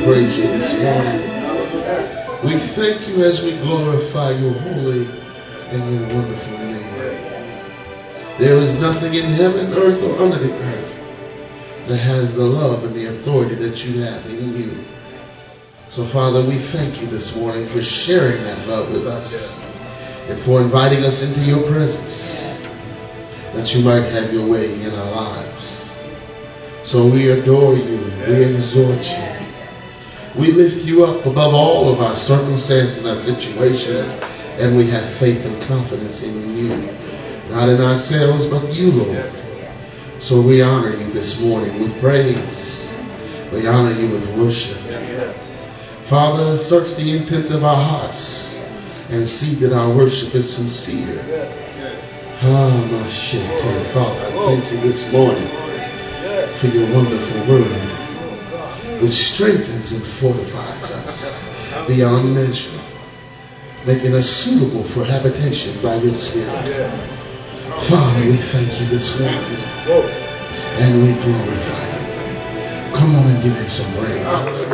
praise you this morning. We thank you as we glorify your holy and your wonderful name. There is nothing in heaven, earth, or under the earth that has the love and the authority that you have in you. So, Father, we thank you this morning for sharing that love with us and for inviting us into your presence that you might have your way in our lives. So we adore you. We exhort you. We lift you up above all of our circumstances and our situations, and we have faith and confidence in you. Not in ourselves, but you, Lord. So we honor you this morning with praise. We honor you with worship. Father, search the intents of our hearts and see that our worship is sincere. Father, I thank you this morning for your wonderful word, which strengthens and fortifies us beyond measure, making us suitable for habitation by your Spirit. Father, we thank you this morning, and we glorify you. Come on and give him some praise.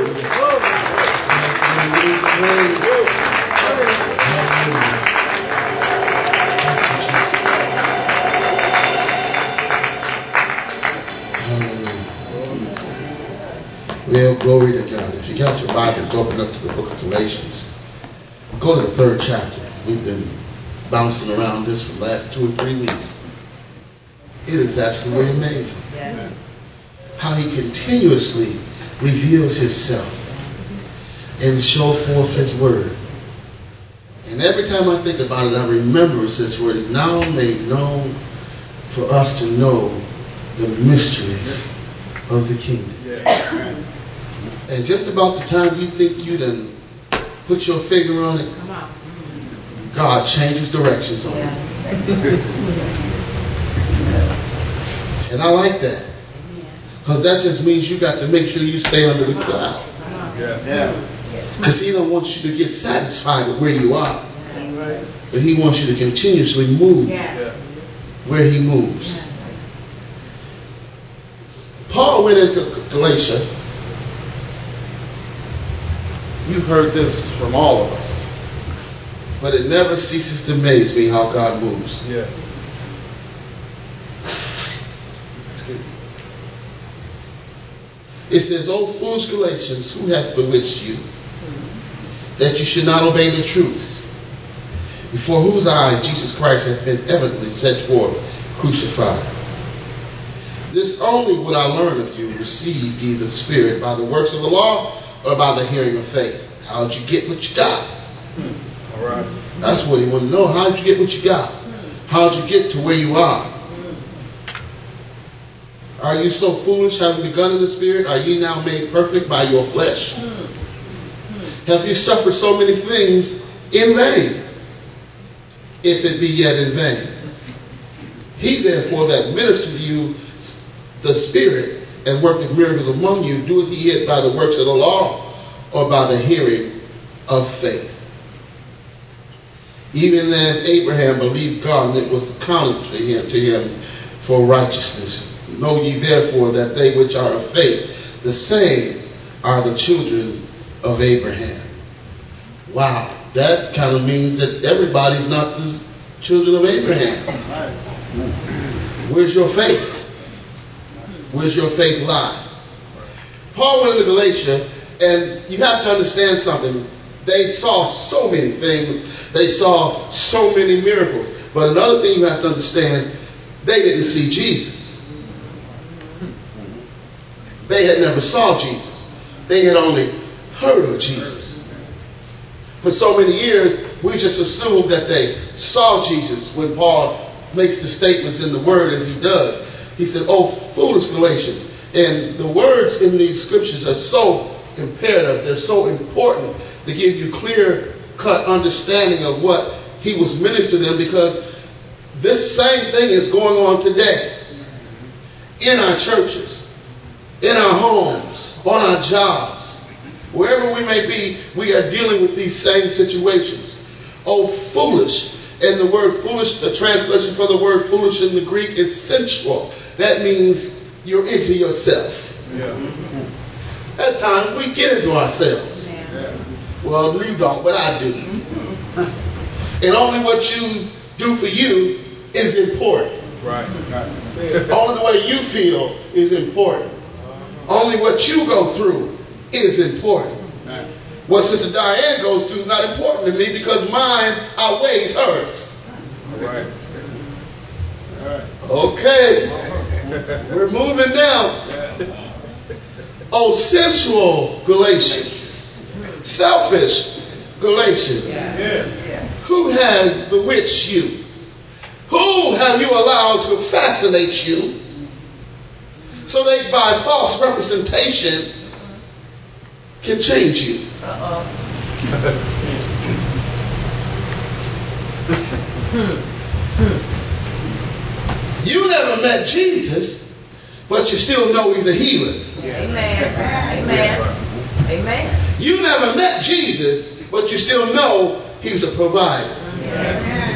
Well, glory to God. If you got your Bibles, open up to the book of Galatians. Go to the 3rd chapter. We've been bouncing around this for the last 2 or 3 weeks. It is absolutely amazing how he continuously reveals himself and shows forth his word. And every time I think about it, I remember this word is now made known for us to know the mysteries of the kingdom. And just about the time you think you done put your finger on it, God changes directions on it. And I like that. Because that just means you got to make sure you stay under the cloud. Because he don't want you to get satisfied with where you are. But he wants you to continuously move where he moves. Paul went into Galatia. You've heard this from all of us. But it never ceases to amaze me how God moves. It says, "O foolish Galatians, who hath bewitched you, that you should not obey the truth, before whose eyes Jesus Christ hath been evidently set forth, crucified? This only would I learn of you, receive ye the Spirit by the works of the law, or by the hearing of faith?" How'd you get what you got? All right. That's what he wanted to know. How'd you get what you got? How'd you get to where you are? Are you so foolish, having begun in the Spirit? Are ye now made perfect by your flesh? Have you suffered so many things in vain, if it be yet in vain? He therefore that ministered to you the Spirit and worketh miracles among you, doeth he it by the works of the law, or by the hearing of faith? Even as Abraham believed God, and it was accounted to him for righteousness. Know ye therefore that they which are of faith, the same are the children of Abraham. Wow, that kind of means that everybody's not the children of Abraham. Where's your faith? Where's your faith lie? Paul went into Galatia, and you have to understand something. They saw so many things. They saw so many miracles. But another thing you have to understand, they didn't see Jesus. They had never saw Jesus. They had only heard of Jesus. For so many years, we just assumed that they saw Jesus when Paul makes the statements in the Word as he does. He said, "Oh, foolish Galatians." And the words in these scriptures are so imperative. They're so important to give you clear-cut understanding of what he was ministering to them, because this same thing is going on today in our churches, in our homes, on our jobs. Wherever we may be, we are dealing with these same situations. Oh, foolish. And the word foolish, the translation for the word foolish in the Greek is sensual. That means you're into yourself. At times we get into ourselves. Well, you don't, but I do. And only what you do for you is important. Right. Only the way you feel is important. Only what you go through is important. What Sister Diane goes through is not important to me because mine outweighs hers. Right. Okay. We're moving down. Oh, sensual Galatians. Selfish Galatians. Who has bewitched you? Who have you allowed to fascinate you so they by false representation can change you? You never met Jesus, but you still know he's a healer. Amen. Amen. Amen. You never met Jesus, but you still know he's a provider. Amen.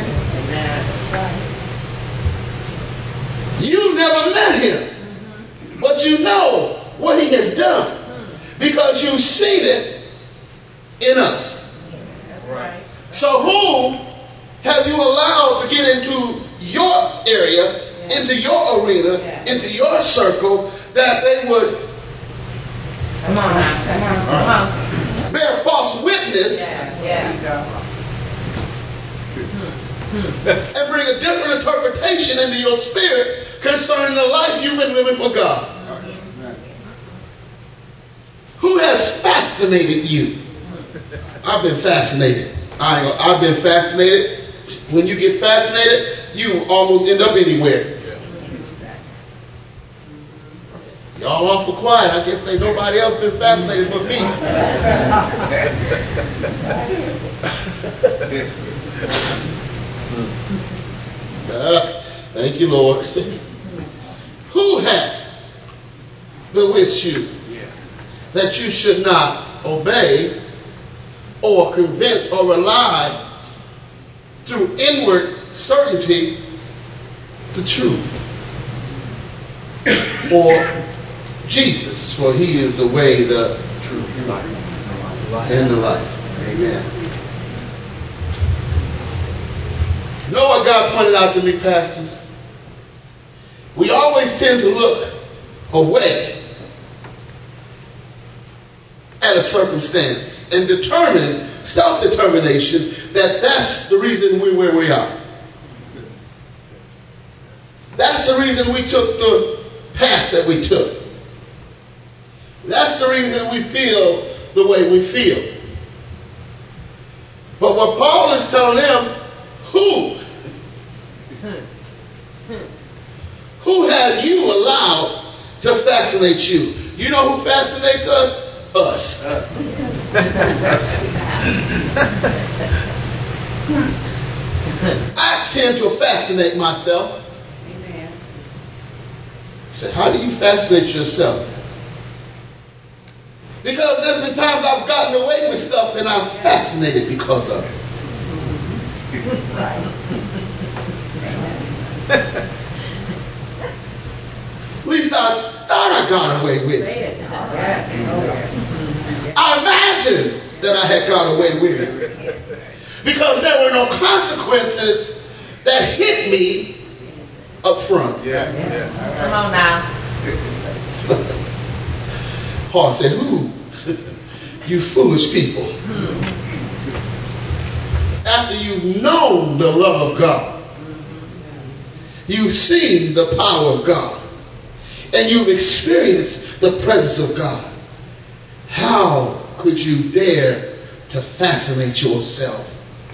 You never met him, but you know what he has done because you've seen it in us. Right. So who have you allowed to get into your area, into your arena, into your circle, that they would Come on now. Come on. bear false witness and bring a different interpretation into your spirit concerning the life you've been living for God? Who has fascinated you? I've been fascinated. I've been fascinated. When you get fascinated, you almost end up anywhere. Y'all awful quiet. I guess ain't nobody else been fascinated but me. Thank you, Lord. Who hath bewitched you that you should not obey or convince or rely through inward certainty the truth? Or Jesus, for he is the way, the truth, and the life. Amen. You know what God pointed out to me, pastors? We always tend to look away at a circumstance and determine, self-determination, that that's the reason we're where we are. That's the reason we took the path that we took. That's the reason we feel the way we feel. But what Paul is telling them, who have you allowed to fascinate you? You know who fascinates us? Us. I tend to fascinate myself. Amen. So how do you fascinate yourself? Because there's been times I've gotten away with stuff and I'm fascinated because of it. At least I thought I got away with it. I imagined that I had got away with it. Because there were no consequences that hit me up front. Come on now. Paul said, "Who? You foolish people. After you've known the love of God, you've seen the power of God, and you've experienced the presence of God, how could you dare to fascinate yourself?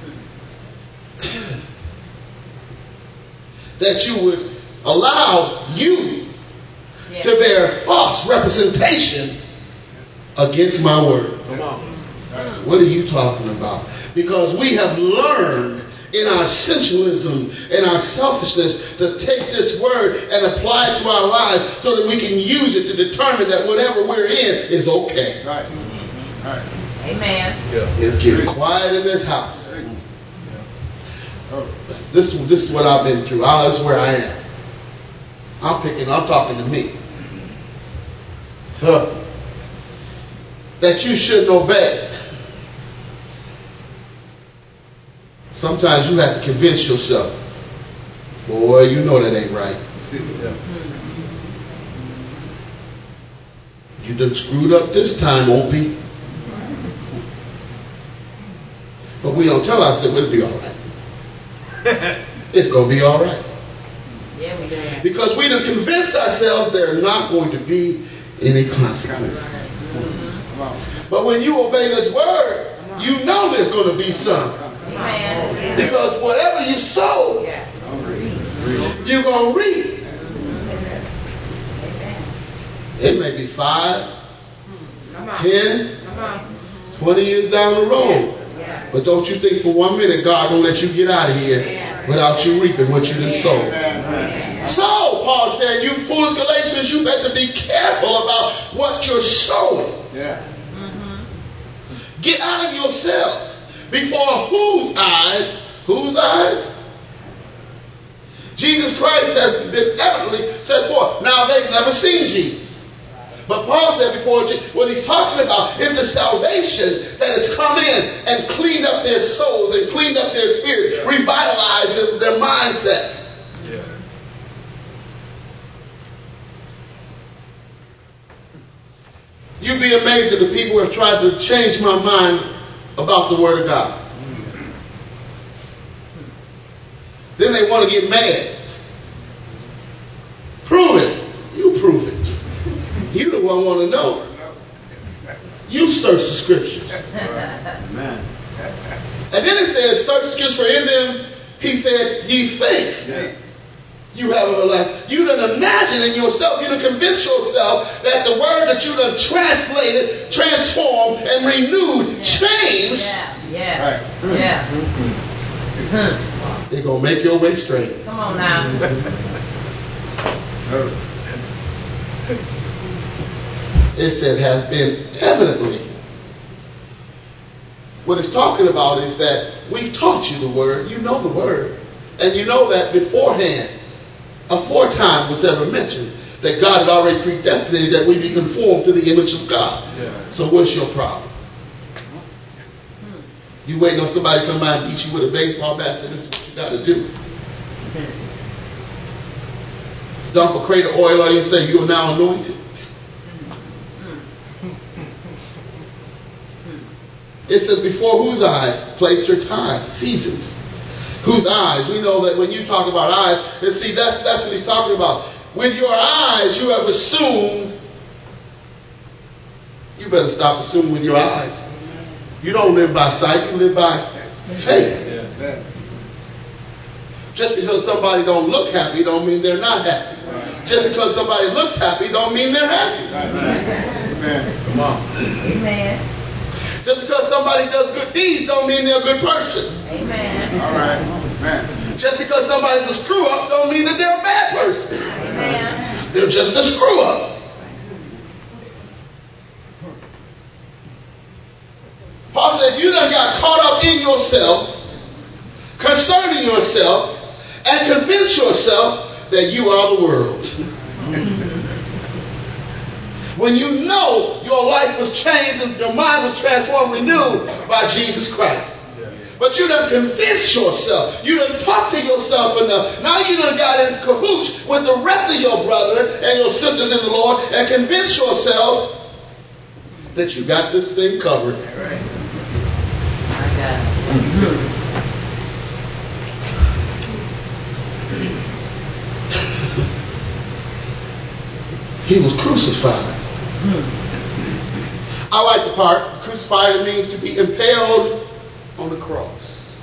That you would allow you to bear false representation against my word." What are you talking about? Because we have learned in our sensualism and our selfishness to take this word and apply it to our lives so that we can use it to determine that whatever we're in is okay. Right. Amen. It's getting quiet in this house. This is what I've been through. This is where I am. I'm talking to me. that you shouldn't obey. Sometimes you have to convince yourself, boy, you know that ain't right. You done screwed up this time, Opie. But we don't tell ourselves it'll be all right. It's going to be all right. Yeah, we do. Because we done convinced ourselves there are not going to be any consequences. But when you obey this word, you know there's going to be some. Amen. Because whatever you sow, you're going to reap. It may be 5, 10, 20 years down the road. But don't you think for 1 minute God won't let you get out of here without you reaping what you done sowed. So, Paul said, you foolish Galatians, you better be careful about what you're sowing. Get out of yourselves. Before whose eyes? Whose eyes? Jesus Christ has been evidently set forth. Now, they've never seen Jesus. But Paul said before, what he's talking about is the salvation that has come in and cleaned up their souls and cleaned up their spirit, revitalized their mindsets. Yeah. You'd be amazed at the people who have tried to change my mind about the Word of God. Then they want to get mad. Prove it. You prove it. You the one want to know. You search the scriptures. Amen. And then it says, search the scriptures, for in them, he said, ye think you have everlasting. You done imagine in yourself, you done convince yourself that the word that you done translated, transformed, and renewed, changed. They're going to make your way straight. Come on now. It said has been evidently. What it's talking about is that we've taught you the word, you know the word, and you know that beforehand, aforetime was ever mentioned, that God had already predestinated that we be conformed to the image of God. Yeah. So what's your problem? You waiting on somebody to come by and beat you with a baseball bat, so this is what you got to do. Dump a crate of oil on you and say you are now anointed. It says, before whose eyes place your time, seasons. Whose eyes? We know that when you talk about eyes, and see, that's what he's talking about. With your eyes, you have assumed. You better stop assuming with your eyes. You don't live by sight, you live by faith. Just because somebody don't look happy don't mean they're not happy. Just because somebody looks happy don't mean they're happy. Amen. Come on. Amen. Just because somebody does good deeds don't mean they're a good person. Amen. All right. Amen. Just because somebody's a screw up don't mean that they're a bad person. Amen. They're just a screw up. Paul said, you done got caught up in yourself, concerning yourself, and convince yourself that you are the world. When you know your life was changed and your mind was transformed, renewed by Jesus Christ. But you done convinced yourself. You done talked to yourself enough. Now you done got in cahoots with the rest of your brother and your sisters in the Lord and convinced yourselves that you got this thing covered. He was crucified. I like the part, crucified, it means to be impaled on the cross.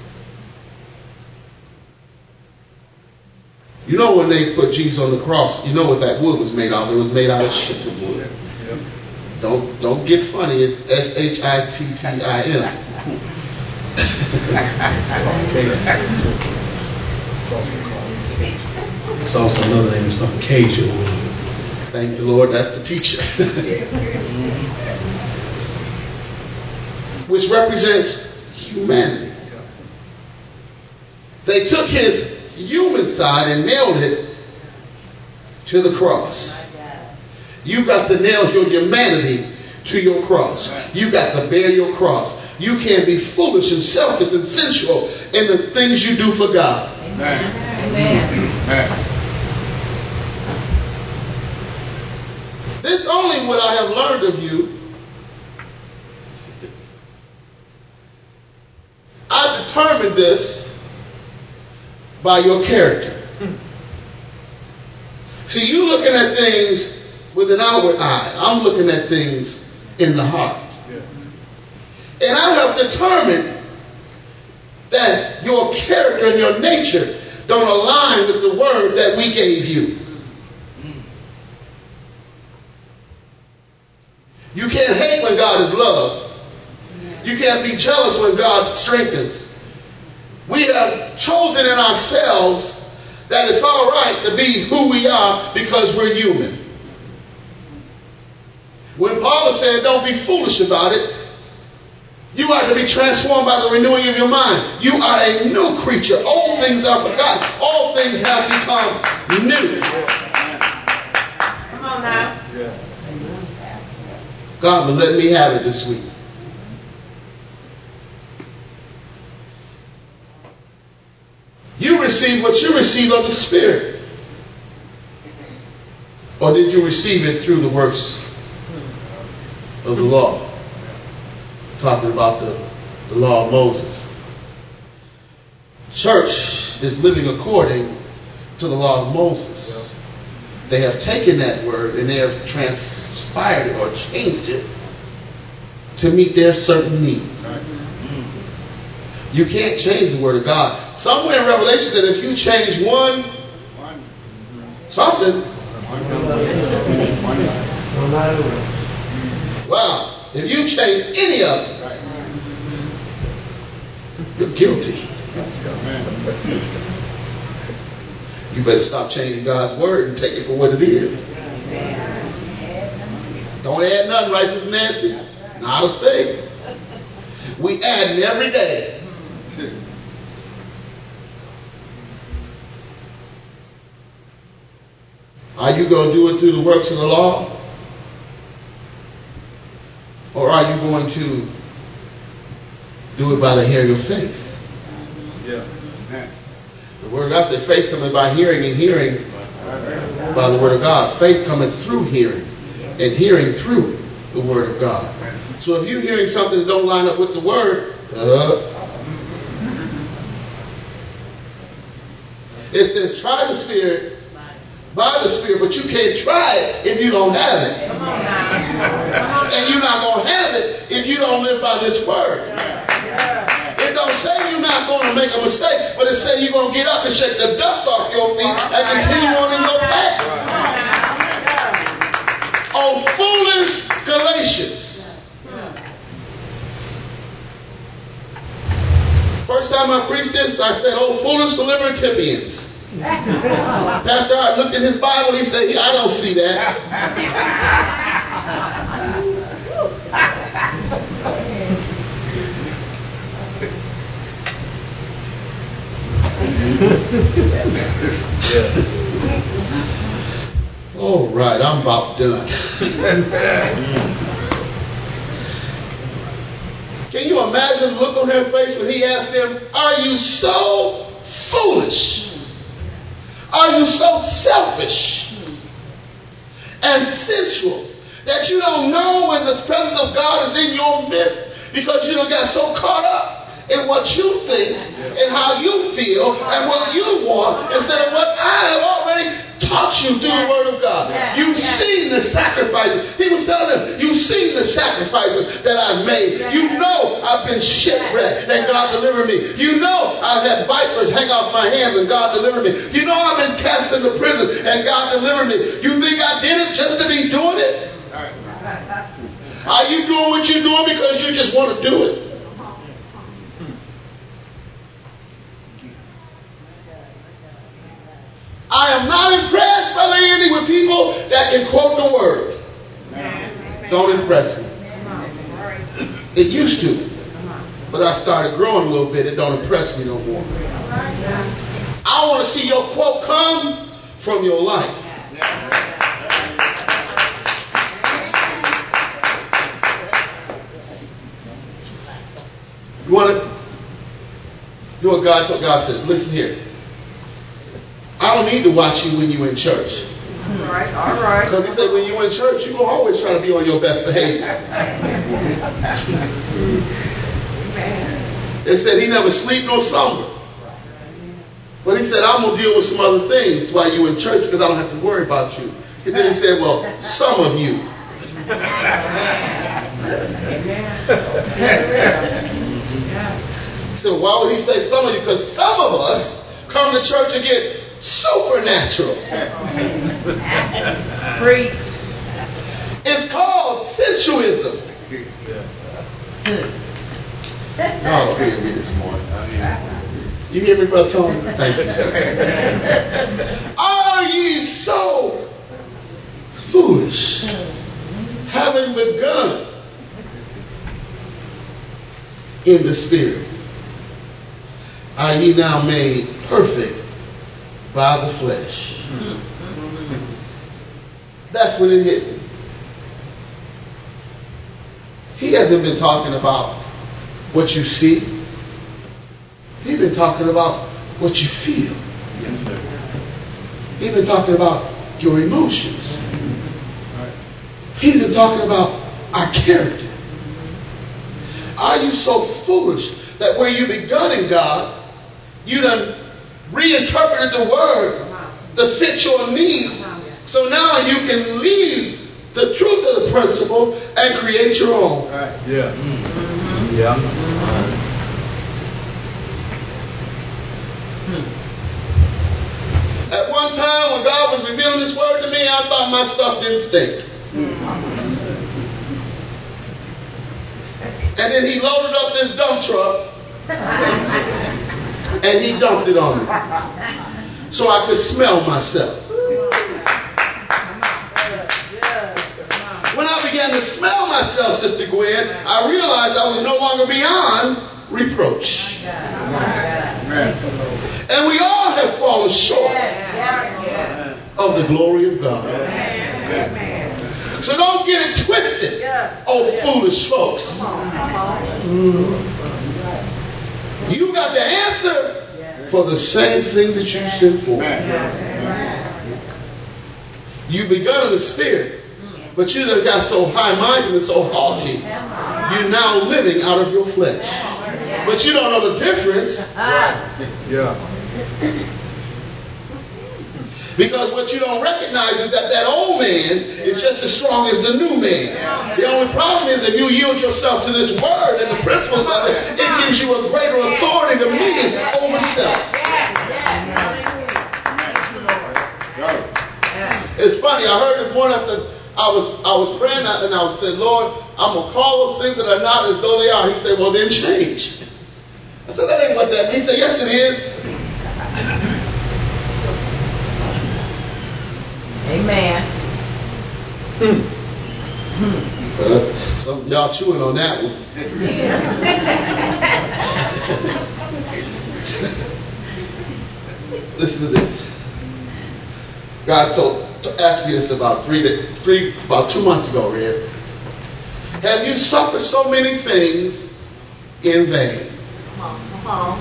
You know when they put Jesus on the cross, you know what that wood was made out of. It was made out of shittim wood. Don't get funny. It's S-H-I-T-T-I-M. It's also another name, it's not Cajun. Thank the Lord, that's the teacher. Which represents humanity. They took his human side and nailed it to the cross. You got to nail your humanity to your cross. You got to bear your cross. You can't be foolish and selfish and sensual in the things you do for God. Amen. This only what I have learned of you. I determined this by your character. See, you looking at things with an outward eye. I'm looking at things in the heart. And I have determined that your character and your nature don't align with the word that we gave you. You can't hate when God is love. You can't be jealous when God strengthens. We have chosen in ourselves that it's all right to be who we are because we're human. When Paul said, don't be foolish about it, you are to be transformed by the renewing of your mind. You are a new creature. Old things are forgotten. All things have become new. Come on now. God will let me have it this week. You received what you received of the Spirit. Or did you receive it through the works of the law? Talking about the law of Moses. Church is living according to the law of Moses. They have taken that word and they have transpired it or changed it to meet their certain need. You can't change the word of God. Somewhere in Revelation said if you change one something. Wow. If you change any of it, you're guilty. You better stop changing God's word and take it for what it is. Don't add nothing, right, Sister Nancy? Not a thing. We add it every day. Are you going to do it through the works of the law? Or are you going to do it by the hearing of faith? Yeah. The word of God said faith cometh by hearing, and hearing by the word of God. Faith cometh through hearing, and hearing through the word of God. So if you're hearing something that don't line up with the word, it says try the Spirit by the Spirit, but you can't try it if you don't have it. Come on now. And you're not going to have it if you don't live by this word. It don't say you're not going to make a mistake, but it says you're going to get up and shake the dust off your feet and continue on in your path. Oh, foolish Galatians. First time I preached this, I said, oh, foolish Libertarians. Pastor Art looked in his Bible, he said, I don't see that. All right, I'm about done. Can you imagine the look on her face when he asked them, are you so foolish? Are you so selfish and sensual that you don't know when the presence of God is in your midst because you done got so caught up in what you think and how you feel and what you want instead of what I have already taught you through the word of God. You've seen the sacrifices. He was telling them, you've seen the sacrifices that I've made. You know I've been shipwrecked and God delivered me. You know I've had vipers hang off my hands and God delivered me. You know I've been cast into prison and God delivered me. You think I did it just to be doing it? Are you doing what you're doing because you just want to do it? I am not impressed, Brother Andy, with people that can quote the word. Don't impress me. It used to. But I started growing a little bit. It don't impress me no more. I want to see your quote come from your life. You want to? You know what God says? Listen here. I don't need to watch you when you're in church. All right. Because he said when you're in church, you're going to always try to be on your best behavior. It said he never sleep nor slumber. But he said, I'm going to deal with some other things while you're in church because I don't have to worry about you. And then he said, well, some of you. So why would he say some of you? Because some of us come to church and get supernatural. Preach. It's called sensuism. Y'all hear me this morning. You hear me, Brother Tony? Thank you, sir. Are ye so foolish, having begun in the Spirit? Are ye now made perfect by the flesh? That's when it hit me. He hasn't been talking about what you see. He's been talking about what you feel. He's been talking about your emotions. He's been talking about our character. Are you so foolish that where you begun in God, you done reinterpreted the word to fit your needs, so now you can leave the truth of the principle and create your own? Right. Yeah. Yeah. At one time when God was revealing this word to me, I thought my stuff didn't stink. And then he loaded up this dump truck and he dumped it on me so I could smell myself. When I began to smell myself, Sister Gwen, I realized I was no longer beyond reproach. And we all have fallen short of the glory of God. So don't get it twisted, oh foolish folks. You got the answer for the same thing that you stood for. You begun in the Spirit, but you just got so high-minded and so haughty, you're now living out of your flesh. But you don't know the difference. Yeah. Because what you don't recognize is that old man is just as strong as the new man. The only problem is if you yield yourself to this word and the principles of it, it gives you a greater authority, dominion over self. It's funny, I heard this morning, I said, I was praying and I said, Lord, I'm going to call those things that are not as though they are. He said, well, then change. I said, that ain't what that means. He said, yes, it is. Amen. Some of y'all chewing on that one. Listen to this. God asked me this about 2 months ago, Red. Have you suffered so many things in vain? Come on.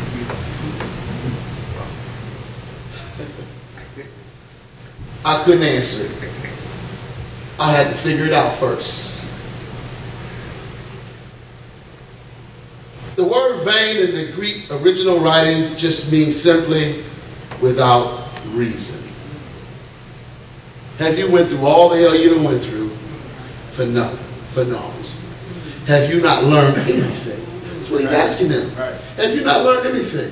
I couldn't answer it. I had to figure it out first. The word vain in the Greek original writings just means simply without reason. Have you went through all the hell you done went through for nothing, for no reason? Have you not learned anything? That's what he's asking them. Have you not learned anything?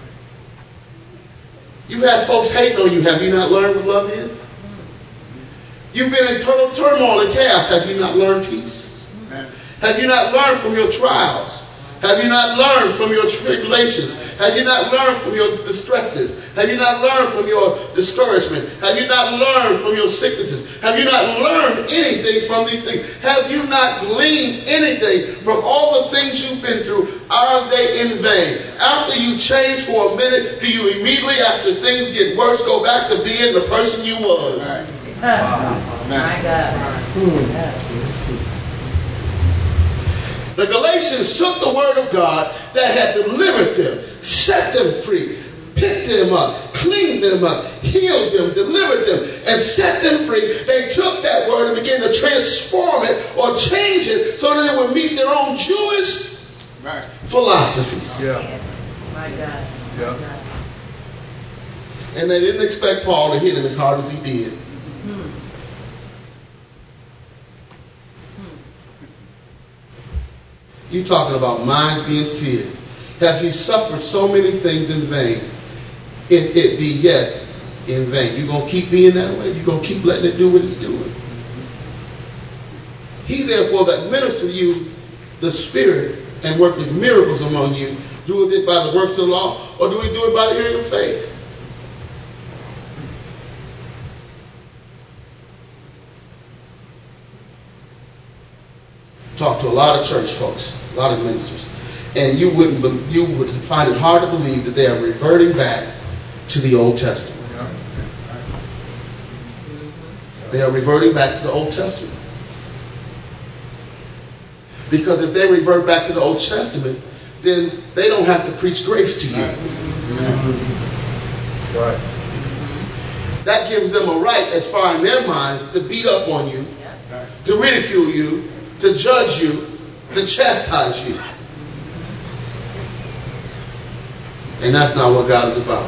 You've had folks hating on you. Have you not learned what love is? You've been in total turmoil and chaos. Have you not learned peace? Have you not learned from your trials? Have you not learned from your tribulations? Have you not learned from your distresses? Have you not learned from your discouragement? Have you not learned from your sicknesses? Have you not learned anything from these things? Have you not gleaned anything from all the things you've been through? Are they in vain? After you change for a minute, do you immediately, after things get worse, go back to being the person you was? My God. The Galatians took the word of God that had delivered them, set them free, picked them up, cleaned them up, healed them, delivered them, and set them free. They took that word and began to transform it or change it so that it would meet their own Jewish philosophies. Yeah. My God. Yeah. And they didn't expect Paul to hit him as hard as he did. You talking about minds being seared. Have he suffered so many things in vain? If it be yet in vain. You're going to keep being that way? You're going to keep letting it do what it's doing? He therefore that ministered to you the Spirit and worketh miracles among you, doeth it by the works of the law, or do we do it by the hearing of faith? Talk to a lot of church folks, a lot of ministers, and you would find it hard to believe that they are reverting back to the Old Testament. They are reverting back to the Old Testament. Because if they revert back to the Old Testament, then they don't have to preach grace to you. Right. That gives them a right, as far in their minds, to beat up on you, to ridicule you, to judge you, to chastise you. And that's not what God is about.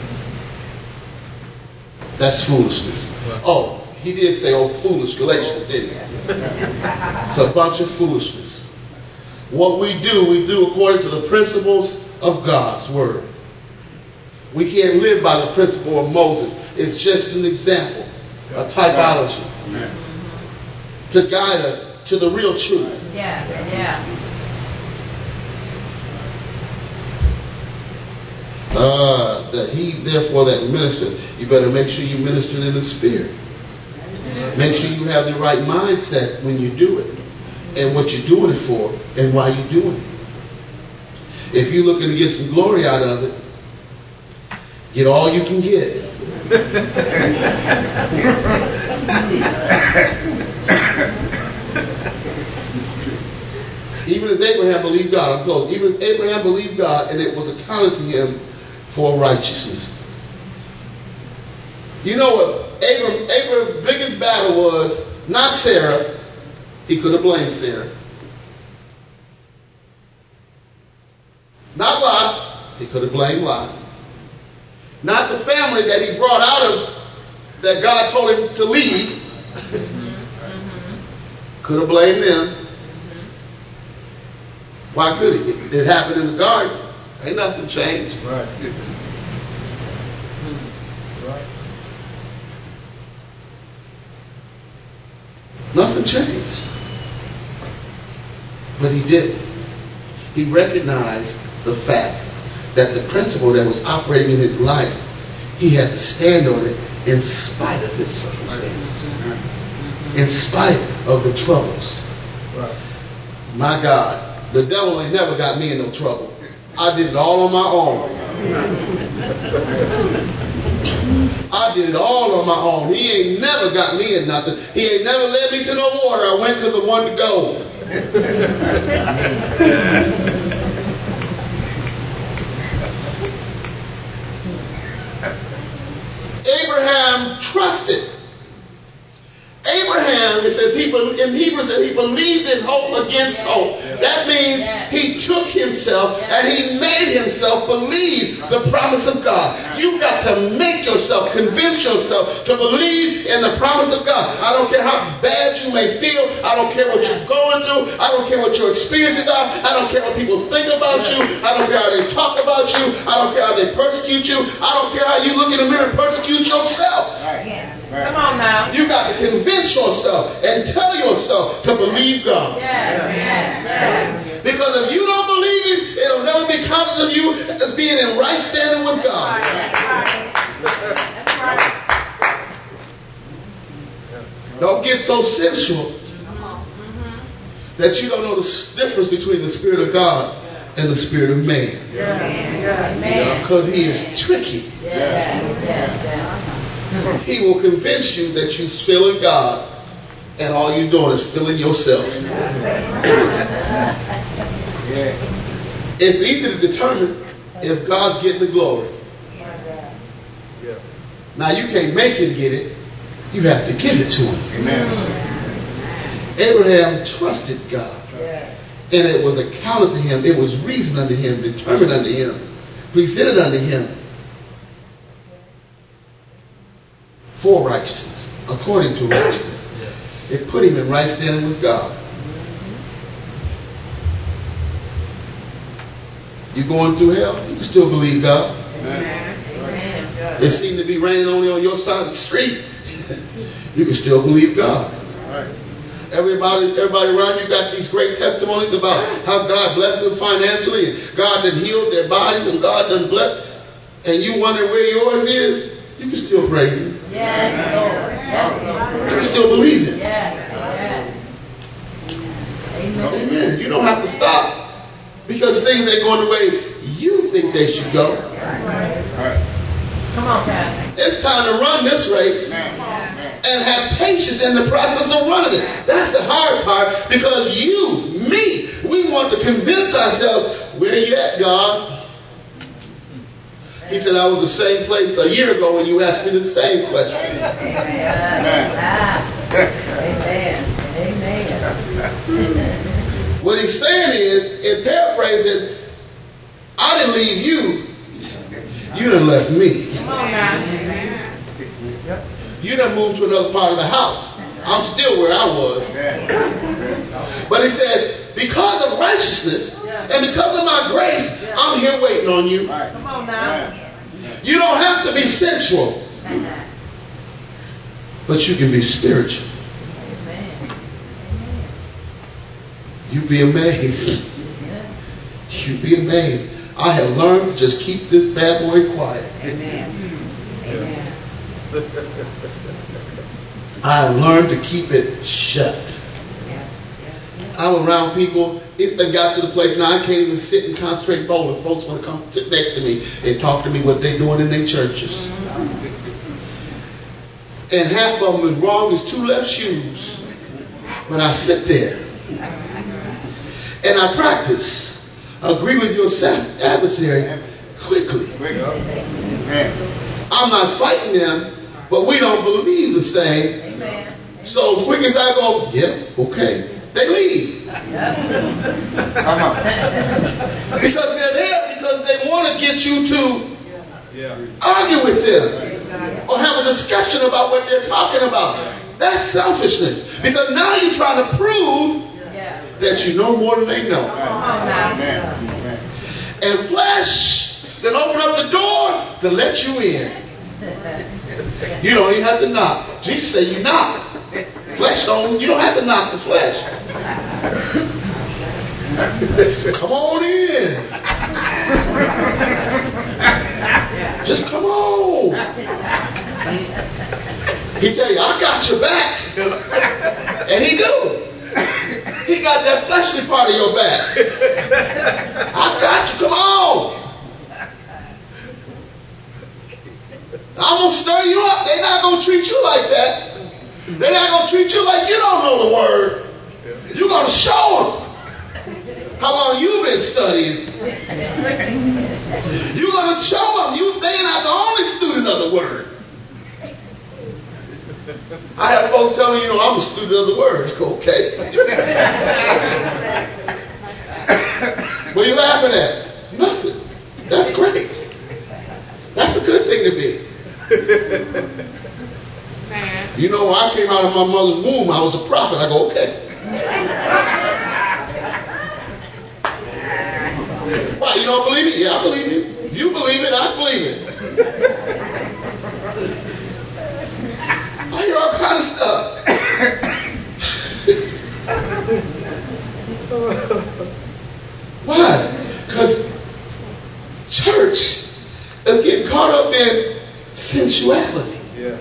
That's foolishness. Oh, he did say, oh, foolish Galatians, didn't he? It's a bunch of foolishness. What we do according to the principles of God's Word. We can't live by the principle of Moses. It's just an example, a typology, to guide us to the real truth. Yeah. That he, therefore, that ministered, you better make sure you minister in the Spirit. Make sure you have the right mindset when you do it, and what you're doing it for, and why you're doing it. If you're looking to get some glory out of it, get all you can get. Even as Abraham believed God, I'm close. Even as Abraham believed God, and it was accounted to him for righteousness. You know what Abraham's biggest battle was? Not Sarah. He could have blamed Sarah. Not Lot. He could have blamed Lot. Not the family that he brought out of, that God told him to leave. Could have blamed them. Why could he? It happened in the garden. Ain't nothing changed. Right. Nothing changed. But he did. He recognized the fact that the principle that was operating in his life, he had to stand on it in spite of his circumstances. In spite of the troubles. Right. My God, the devil ain't never got me in no trouble. I did it all on my own. I did it all on my own. He ain't never got me in nothing. He ain't never led me to no water. I went because I wanted to go. Abraham trusted. Abraham, it says, in Hebrews, said he believed in hope against hope. That means he took himself and he made himself believe the promise of God. You've got to make yourself, convince yourself to believe in the promise of God. I don't care how bad you may feel. I don't care what you're going through. I don't care what your experiences are. I don't care what people think about you. I don't care how they talk about you. I don't care how they persecute you. I don't care how you look in the mirror and persecute yourself. Come on now. You got to convince yourself and tell yourself to believe God. Yes. Because if you don't believe it, it'll never be counted of you as being in right standing with God. That's right. Don't get so sensual that you don't know the difference between the Spirit of God and the Spirit of man. Because he is tricky. He will convince you that you're feeling God, and all you're doing is feeling yourself. It's easy to determine if God's getting the glory. Yeah. Now you can't make him get it. You have to give it to him. Amen. Abraham trusted God. And it was accounted to him. It was reasoned unto him, determined unto him, presented unto him for righteousness, according to righteousness. It put him in right standing with God. You going through hell, you can still believe God. Amen. It seemed to be raining only on your side of the street. You can still believe God. Everybody around you got these great testimonies about how God blessed them financially and God done healed their bodies and God done blessed. And you wonder where yours is. You can still praise him. Yes, Lord. Yes, Lord. You can still believe him. Yes. Amen. Amen. You don't have to stop because things ain't going the way you think they should go. Come on, Pastor. It's time to run this race and have patience in the process of running it. That's the hard part because we want to convince ourselves, where you at, God? He said, I was the same place a year ago when you asked me the same question. Amen. What he's saying is, in paraphrasing, I didn't leave you. You done left me. Come on now. You done moved to another part of the house. I'm still where I was. But he said, because of righteousness and because of my grace, I'm here waiting on you. Come on now. You don't have to be sensual, but you can be spiritual. You'd be amazed. You'd be amazed. I have learned to just keep this bad boy quiet. Amen. I have learned to keep it shut. I'm around people. It's done got to the place now I can't even sit and concentrate bold. If folks want to come sit next to me and talk to me what they're doing in their churches. And half of them as wrong as two left shoes. But I sit there. And I practice. Agree with your adversary quickly. I'm not fighting them, but we don't believe the same. Amen. So quick as I go, yeah, okay, they leave. Because they're there because they want to get you to argue with them or have a discussion about what they're talking about. That's selfishness. Because now you're trying to prove that you know more than they know. And flesh then open up the door to let you in. You don't even have to knock. Jesus said you knock. Flesh don't, you don't have to knock the flesh. Come on in. Just come on. He tell you, I got your back. And he do. He got that fleshly part of your back. I got you. Come on. I'm going to stir you up. They're not going to treat you like that. They're not going to treat you like you don't know the word. You're going to show them how long you've been studying. You're going to show them they're not the only student of the word. I have folks telling me, I'm a student of the word. You go, okay. What are you laughing at? Nothing. That's great. That's a good thing to be. When I came out of my mother's womb, I was a prophet. I go, okay. Why, you don't believe it? Yeah, I believe it. You believe it, I believe it. I hear all kind of stuff. Why? Because church is getting caught up in sensuality. Yeah.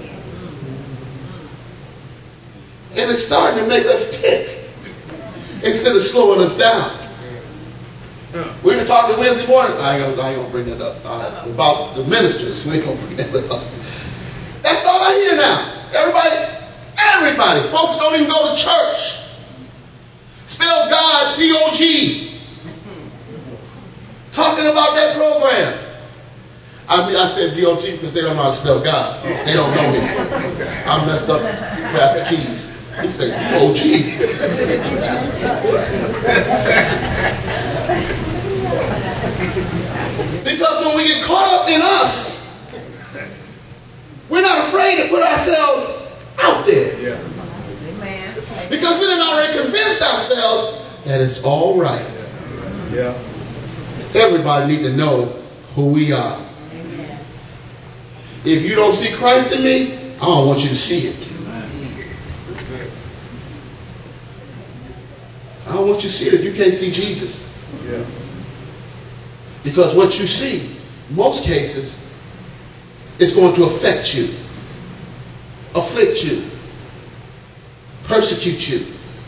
And it's starting to make us tick instead of slowing us down. We were talking Wednesday morning. I ain't gonna bring that up about the ministers. We ain't gonna bring that up. That's all I hear now. Everybody. Folks don't even go to church. Spell God, P-O-G. talking about that program. I said D-O-G because they don't know how to spell God. They don't know me. I messed up Pastor Keys. He said D-O-G. Because when we get caught up in us, we're not afraid to put ourselves out there. Yeah. Because we done already convinced ourselves that it's all right. Yeah. Everybody need to know who we are. Amen. If you don't see Christ in me, I don't want you to see it. I don't want you to see it if you can't see Jesus. Yeah. Because what you see, most cases, is going to affect you, afflict you, persecute you.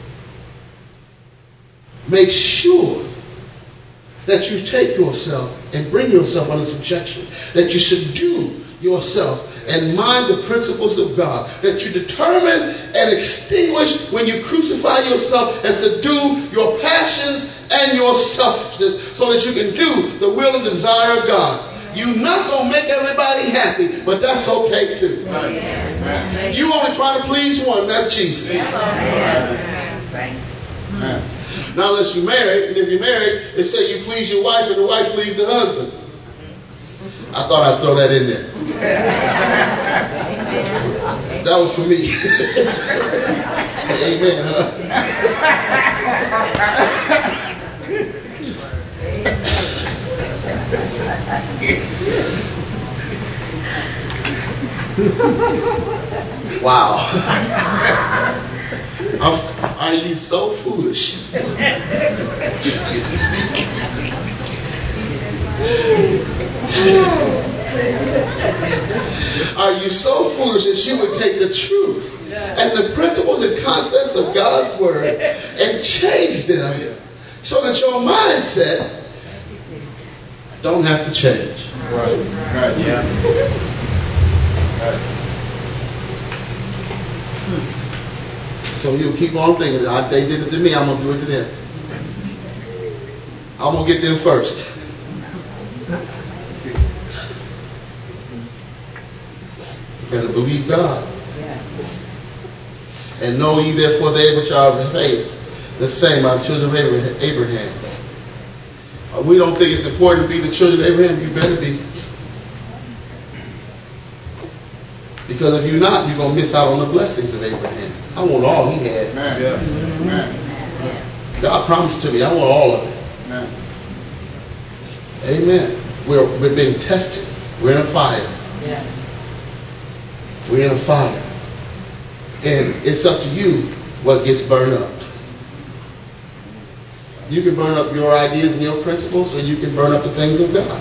Make sure that you take yourself and bring yourself under subjection, that you subdue yourself and mind the principles of God, that you determine and extinguish when you crucify yourself and subdue your passions and your selfishness so that you can do the will and desire of God. You're not going to make everybody happy, but that's okay too. Amen. You only try to please one, that's Jesus. Now unless you're married, and if you're married, they say you please your wife and the wife please the husband. I thought I'd throw that in there. That was for me. Amen, huh? Wow. Are you so foolish? Are you so foolish that you would take the truth and the principles and concepts of God's word and change them so that your mindset don't have to change? Right. Right. Yeah. Right. So you'll keep on thinking, they did it to me, I'm going to do it to them. I'm going to get them first. You better believe God. And know ye therefore they which are of faith, the same are children of Abraham. We don't think it's important to be the children of Abraham. You better be. Because if you're not, you're going to miss out on the blessings of Abraham. I want all he had. Amen. Yeah. Amen. God promised to me, I want all of it. Amen. Amen. We're being tested. We're in a fire. Yes. We're in a fire. And it's up to you what gets burned up. You can burn up your ideas and your principles, or you can burn up the things of God.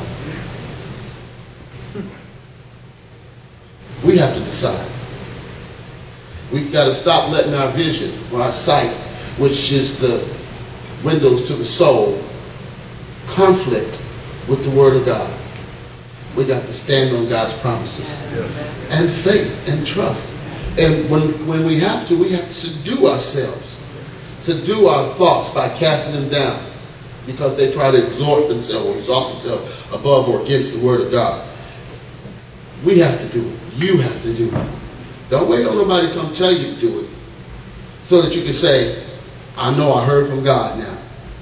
We have to decide. We've got to stop letting our vision, or our sight, which is the windows to the soul, conflict with the Word of God. We got to stand on God's promises. And faith and trust. And when we have to subdue ourselves. Subdue our thoughts by casting them down. Because they try to exalt themselves above or against the Word of God. We have to do it. You have to do it. Don't wait on nobody to come tell you to do it. So that you can say, I know I heard from God now.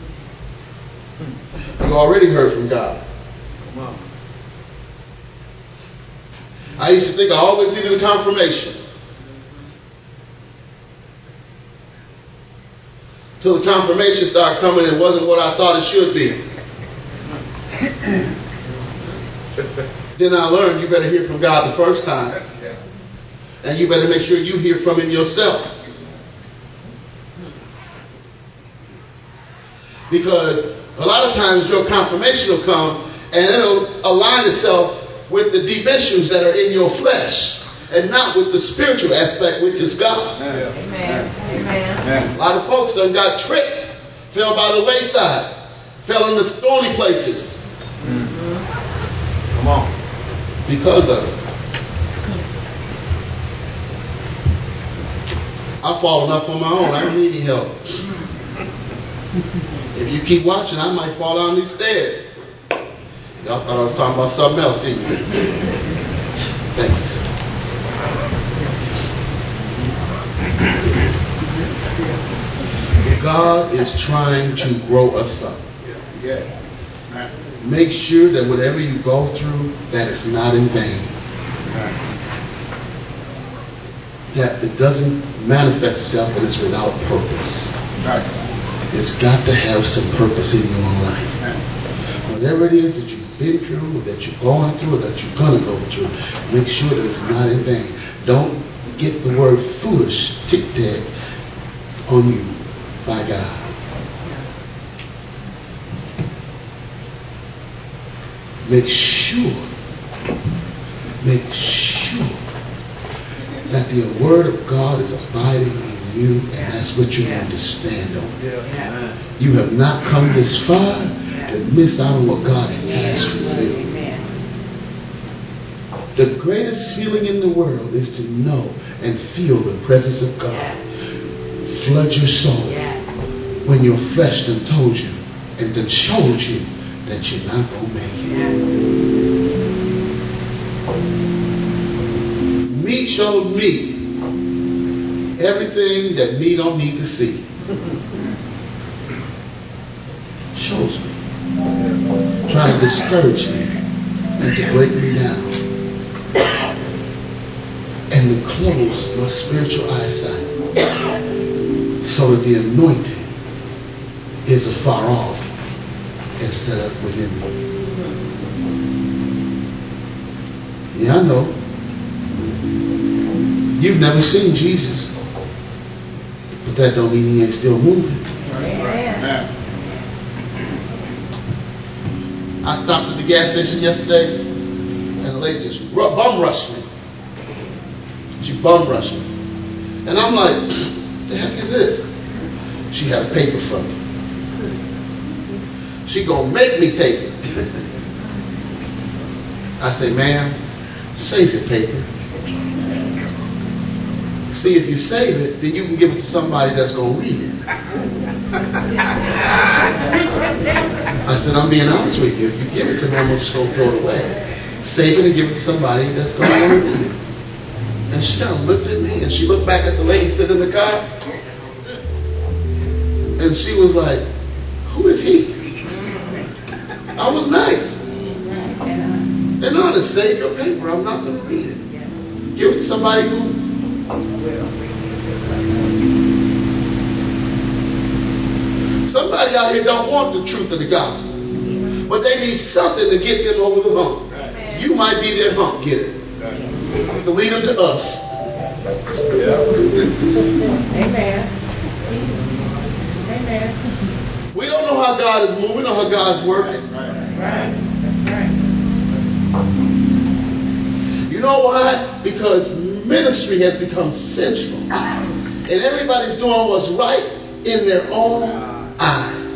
You already heard from God. Come on. I used to think I always needed a confirmation. Till the confirmation started coming and it wasn't what I thought it should be. Then I learned you better hear from God the first time. And you better make sure you hear from Him yourself. Because a lot of times your confirmation will come and it'll align itself with the deep issues that are in your flesh and not with the spiritual aspect, which is God. Amen. Amen. A lot of folks done got tricked, fell by the wayside, fell in the thorny places. Come on. Because of it. I've fallen up on my own. I don't need any help. If you keep watching, I might fall down these stairs. Y'all thought I was talking about something else, didn't you? Thank you, sir. God is trying to grow us up. Yeah. Make sure that whatever you go through, that it's not in vain. That it doesn't manifest itself and it's without purpose. It's got to have some purpose in your life. Whatever it is that you've been through, or that you're going through, or that you're going to go through, make sure that it's not in vain. Don't get the word foolish tic-tac on you by God. Make sure that the word of God is abiding in you, and that's what you need to stand on. You have not come this far to miss out on what God has for you. The greatest feeling in the world is to know and feel the presence of God flood your soul when your flesh done told you and done showed you that you're not going to make it. Me showed me everything that me don't need to see. Shows me. Trying to discourage me and to break me down. And to close my spiritual eyesight so that the anointing is afar off instead of within me. Yeah, I know. You've never seen Jesus, but that don't mean he ain't still moving. Amen. I stopped at the gas station yesterday, and the lady just bum rushed me. She bum rushed me. And I'm like, the heck is this? She had a paper from me. She gonna make me take it. I say, ma'am, save your paper. See, if you save it, then you can give it to somebody that's going to read it. I said, I'm being honest with you. If you give it to me, I'm just going to throw it away. Save it and give it to somebody that's going to read it. And she kind of looked at me, and she looked back at the lady sitting in the car. And she was like, who is he? I was nice. And honest, save your paper. I'm not going to read it. Give it to somebody who... Somebody out here don't want the truth of the gospel, but they need something to get them over the hump. You might be their hump getter to lead them to us. Amen. Amen. We don't know how God is moving or how God's working. Right. You know why? Because ministry has become sensual. And everybody's doing what's right in their own eyes.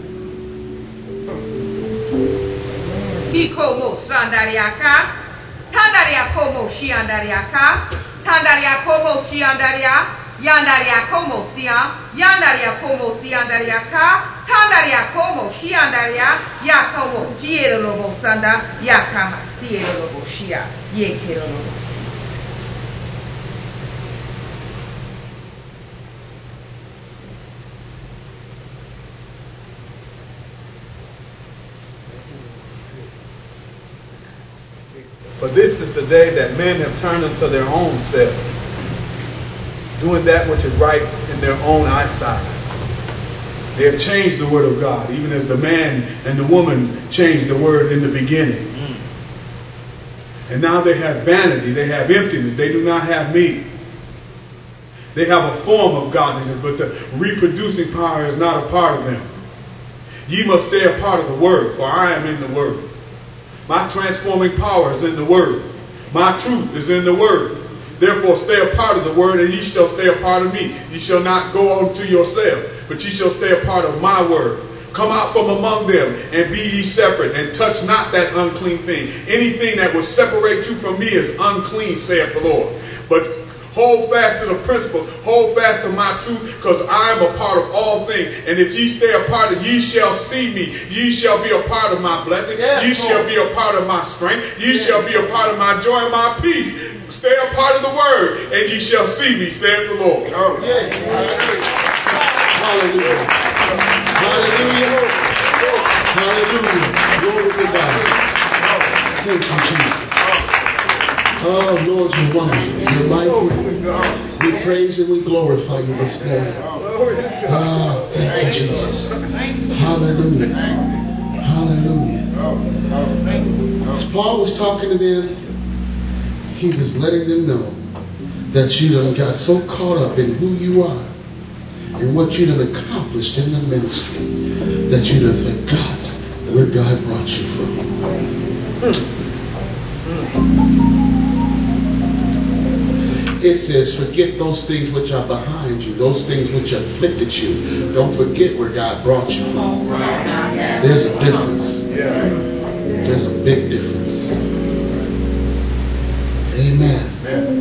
Ikomo sandariaka, tandaria como shiandariaka, tandaria como shiandaria, yandaria como sia, yandaria como siandariaka, tandaria como shiandaria, yakomo tielo sanda, yakama tielo shia, yekero. But this is the day that men have turned unto their own self, doing that which is right in their own eyesight. They have changed the word of God, even as the man and the woman changed the word in the beginning. And now they have vanity, they have emptiness, they do not have me. They have a form of godliness, but the reproducing power is not a part of them. Ye must stay a part of the word, for I am in the word. My transforming power is in the word. My truth is in the word. Therefore stay a part of the word, and ye shall stay a part of me. Ye shall not go on to yourself, but ye shall stay a part of my word. Come out from among them, and be ye separate, and touch not that unclean thing. Anything that will separate you from me is unclean, saith the Lord. But Hold fast to the principle. Hold fast to my truth, because I am a part of all things. And if ye stay a part of, ye shall see me. Ye shall be a part of my blessing. Ye shall be a part of my strength. Ye shall be a part of my joy and my peace. Stay a part of the word, and ye shall see me, saith the Lord. Hallelujah. Hallelujah. Hallelujah. Hallelujah. Glory to God. Thank you, Jesus. Oh, Lord, you're wonderful. You're mighty. We praise and we glorify you this day. Ah, thank you, Jesus. Hallelujah. Hallelujah. As Paul was talking to them, he was letting them know that you done got so caught up in who you are and what you done accomplished in the ministry that you done forgot where God brought you from. It says, forget those things which are behind you, those things which afflicted you. Don't forget where God brought you from. There's a difference. There's a big difference. Amen.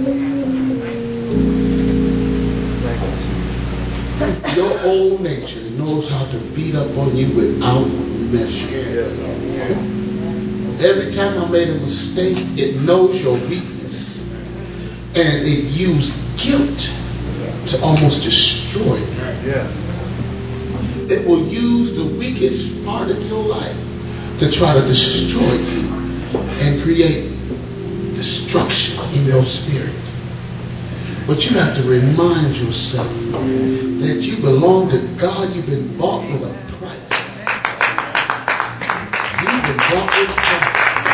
Your old nature knows how to beat up on you without measure. Every time I made a mistake, it knows your weakness. And it used guilt to almost destroy you. It will use the weakest part of your life to try to destroy you and create destruction in your spirit. But you have to remind yourself that you belong to God. You've been bought with a price. You've been bought with a price.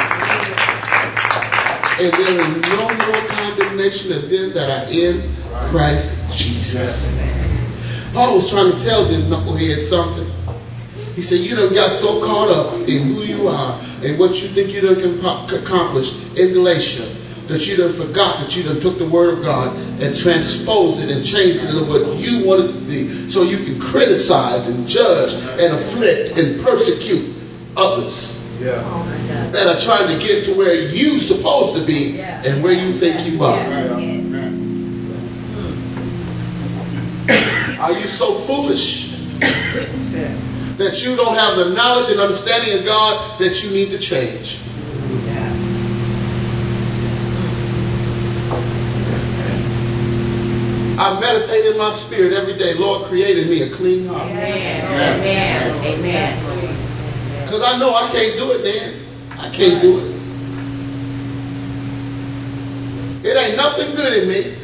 And there is no more condemnation of them that are in Christ Jesus. Paul was trying to tell them knuckleheads something. He said, you done got so caught up in who you are and what you think you done accomplished in Galatia that you done forgot that you done took the word of God and transposed it and changed it into what you wanted to be, so you can criticize and judge and afflict and persecute others that are trying to get to where you're supposed to be and where you think you are. Are you so foolish that you don't have the knowledge and understanding of God that you need to change? I meditate in my spirit every day. Lord, create in me a clean heart. Amen. Amen. Because I know I can't do it, Nance. I can't do it. It ain't nothing good in me.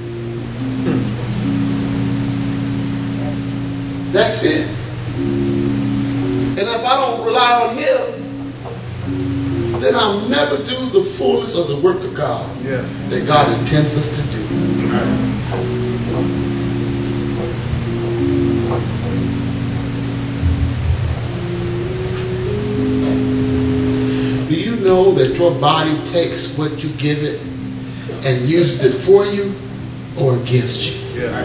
That's it. And if I don't rely on Him, then I'll never do the fullness of the work of God that God intends us to do. Do you know that your body takes what you give it and uses it for you or against you?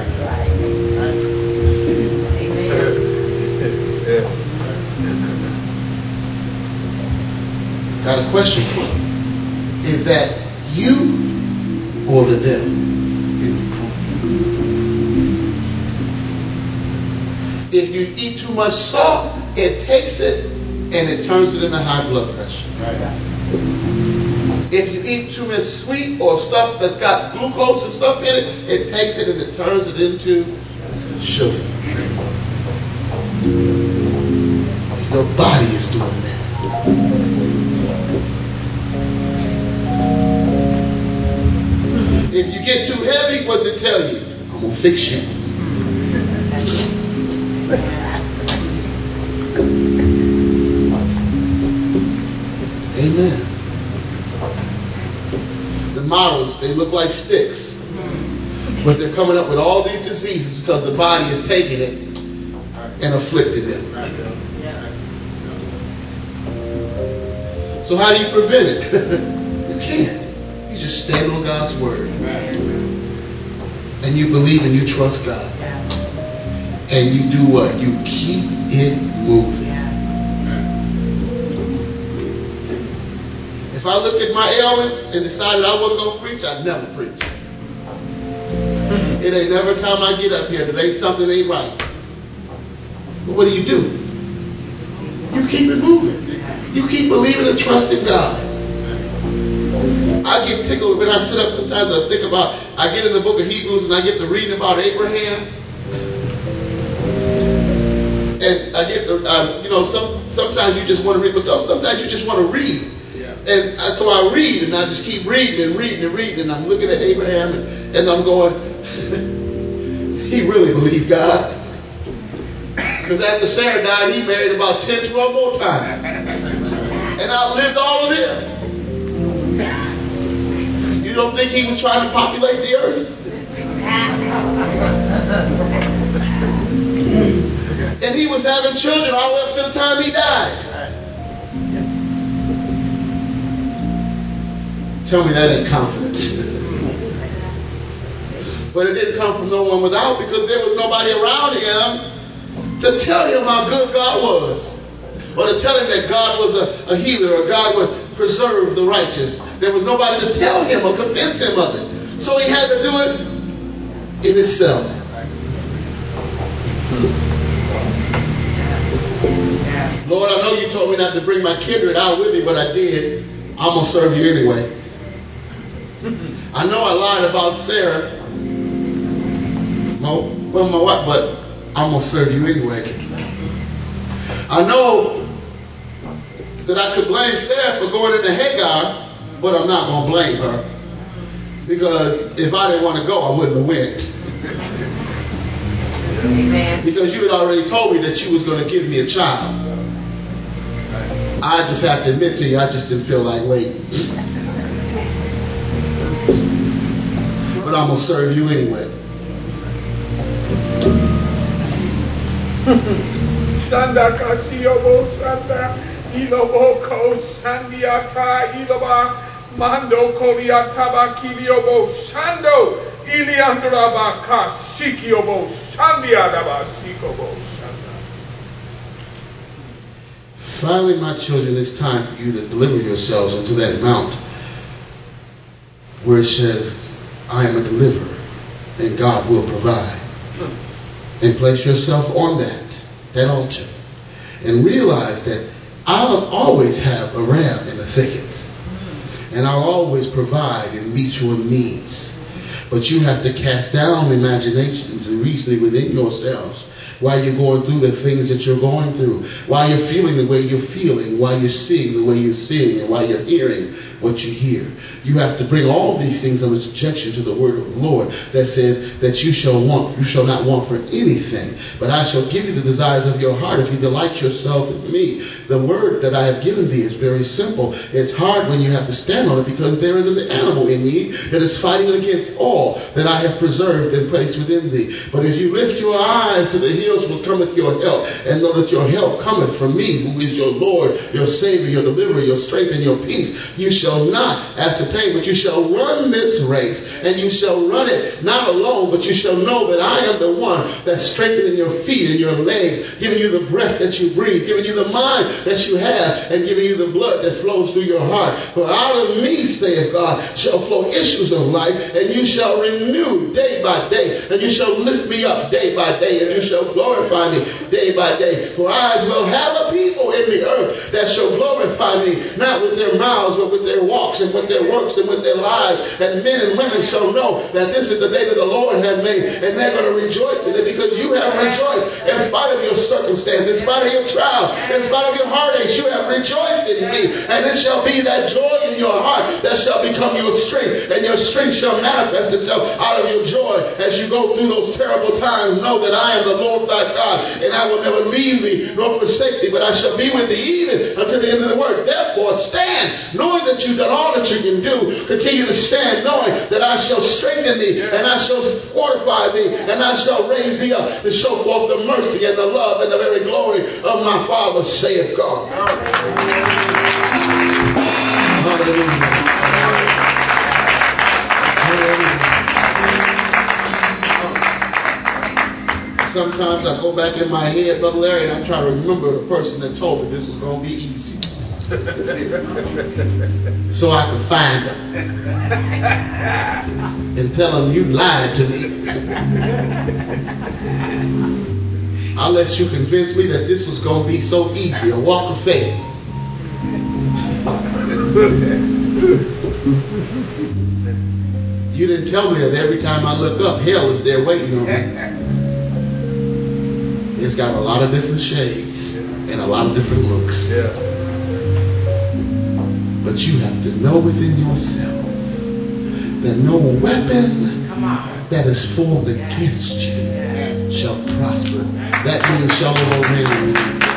Got a question for you. Is that you or the devil? If you eat too much salt, it takes it and it turns it into high blood pressure. If you eat too much sweet or stuff that's got glucose and stuff in it, it takes it and it turns it into sugar. Your body is doing that. If you get too heavy, what does it tell you? I'm going to fix you. Amen. The models, they look like sticks. But they're coming up with all these diseases because the body is taking it and afflicting them. So how do you prevent it? You can't. You just stand on God's word. And you believe and you trust God. And you do what? You keep it moving. If I look at my ailments and decided I wasn't going to preach, I'd never preach. It ain't never time I get up here that ain't something ain't right. But what do? You keep it moving. You keep believing and trusting God. I get tickled when I sit up sometimes. I think about, I get in the book of Hebrews and I get to reading about Abraham. And I get to, sometimes you just want to read, but sometimes you just want to read. Yeah. And so I read and I just keep reading and reading and reading. And I'm looking at Abraham and I'm going, he really believed God. Because after Sarah died, he married about 10, 12 more times. And outlived all of them. You don't think he was trying to populate the earth? And he was having children all the way up to the time he died. Tell me that ain't confidence. But it didn't come from no one without, because there was nobody around him to tell him how good God was. Or to tell him that God was a healer, or God would preserve the righteous. There was nobody to tell him or convince him of it. So he had to do it in himself. Lord, I know you told me not to bring my kindred out with me, but I did. I'm going to serve you anyway. I know I lied about Sarah, my wife, but I'm going to serve you anyway. I know that I could blame Sarah for going into Hagar, but I'm not going to blame her. Because if I didn't want to go, I wouldn't have went. Amen. Because you had already told me that you was going to give me a child. I just have to admit to you, I just didn't feel like waiting. But I'm going to serve you anyway. Shanda Kashiyobo Shanda Iloboko Sandiata Iloba Mando Koliataba Kiliobo Shando Iliandraba Kashikiobo Shandiadaba Shikobo Shanda. Finally, my children, it's time for you to deliver yourselves into that mount where it says, I am a deliverer and God will provide. And place yourself on that altar. And realize that I'll always have a ram in the thicket. And I'll always provide and meet your needs. But you have to cast down imaginations and reasoning within yourselves while you're going through the things that you're going through, while you're feeling the way you're feeling, while you're seeing the way you're seeing, and while you're hearing what you hear. You have to bring all these things under subjection to the word of the Lord that says that you shall not want for anything, but I shall give you the desires of your heart if you delight yourself in me. The word that I have given thee is very simple. It's hard when you have to stand on it because there is an animal in thee that is fighting against all that I have preserved and placed within thee. But if you lift your eyes to the hills will cometh your help, and know that your help cometh from me, who is your Lord, your Savior, your deliverer, your strength, and your peace. You shall not ascertain, but you shall run this race, and you shall run it not alone, but you shall know that I am the one that's strengthening your feet and your legs, giving you the breath that you breathe, giving you the mind that you have, and giving you the blood that flows through your heart. For out of me, saith God, shall flow issues of life, and you shall renew day by day, and you shall lift me up day by day, and you shall glorify me day by day. For I will have a people in the earth that shall glorify me, not with their mouths, but with their walks and with their works and with their lives. And men and women shall know that this is the day that the Lord has made, and they're going to rejoice in it because you have rejoiced in spite of your circumstance, in spite of your trial, in spite of your heartaches. You have rejoiced in me, and it shall be that joy in your heart that shall become your strength, and your strength shall manifest itself out of your joy as you go through those terrible times. Know that I am the Lord thy God, and I will never leave thee nor forsake thee, but I shall be with thee even until the end of the world. Therefore stand, knowing that you've done all that you can do. Continue to stand, knowing that I shall strengthen thee, and I shall fortify thee, and I shall raise thee up to show forth the mercy and the love and the very glory of my Father, saith God. Hallelujah. Hallelujah. Sometimes I go back in my head, Brother Larry, and I try to remember the person that told me this was going to be easy. so I can find them and tell them you lied to me. I'll let you convince me that this was going to be so easy, a walk of faith. You didn't tell me that every time I look up, hell is there waiting on me. It's got a lot of different shades and a lot of different looks. Yeah. But you have to know within yourself that no weapon that is formed against you shall prosper. That means shall remain.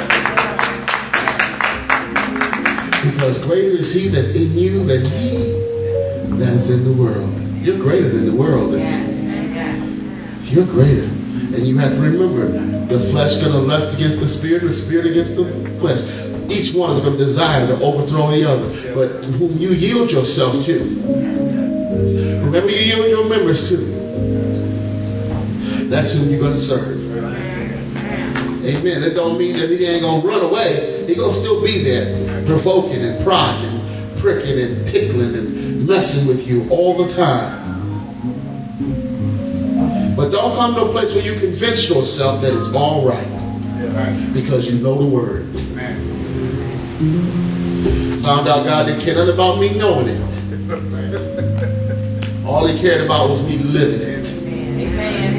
Because greater is he that's in you than he that is in the world. You're greater than the world, isn't it? You're greater. And you have to remember, the flesh going to lust against the spirit against the flesh. Each one is going to desire to overthrow the other. But whom you yield yourself to, remember you yield your members to, that's whom you're going to serve. Amen. It don't mean that he ain't going to run away. He's going to still be there, provoking and prodding, pricking and tickling and messing with you all the time. But don't come to a place where you convince yourself that it's all right. Because you know the word. Found out God didn't care nothing about me knowing it. All he cared about was me living it. Amen.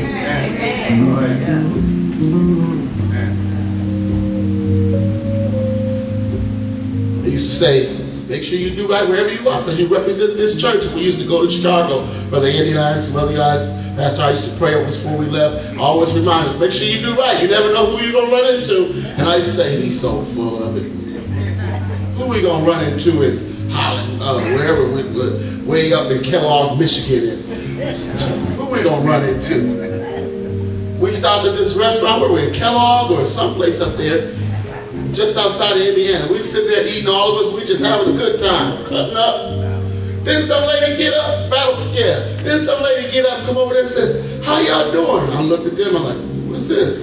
They used to say, make sure you do right wherever you are, because you represent this church. We used to go to Chicago, Brother Andy and I, some other guys, Pastor I used to pray over us before we left. Always remind us, make sure you do right. You never know who you're going to run into. And I used to say, he's so full of it. Who we going to run into in Holland, wherever, way up in Kellogg, Michigan. Who we going to run into? We stopped at this restaurant where we're in Kellogg or someplace up there, just outside of Indiana. We sit there eating, all of us, we just having a good time, cutting up. Then some lady get up, Then some lady get up, come over there and said, how y'all doing? I looked at them, I'm like, what's this?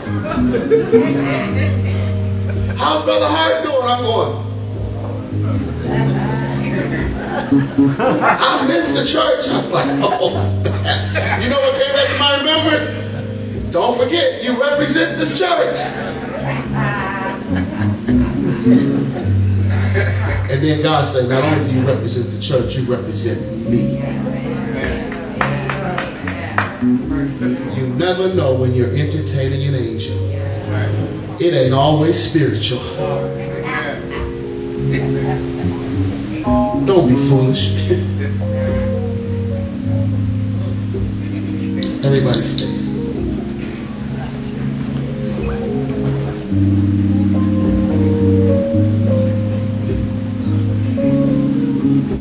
How's Brother Hart doing? I'm going, I missed the church. I was like, oh. You know what came back to my remembrance? Don't forget, you represent this church. And then God said, not only do you represent the church, you represent me. You never know when you're entertaining an angel. It ain't always spiritual. Don't be foolish. Everybody stand.